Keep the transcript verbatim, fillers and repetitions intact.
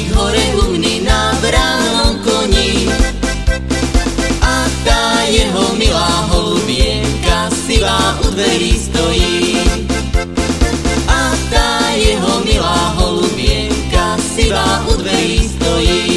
Jeník hore humný na bránom koni. A tá jeho milá holubienka sivá u dverí stojí. A tá jeho milá holubienka sivá u dverí stojí.